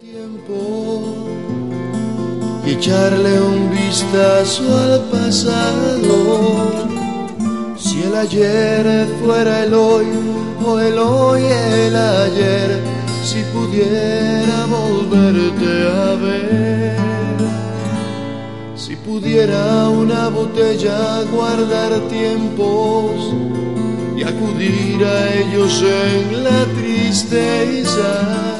Tiempo y echarle un vistazo al pasado. Si el ayer fuera el hoy o el hoy el ayer, si pudiera volverte a ver, si pudiera una botella guardar tiempos y acudir a ellos en la tristeza.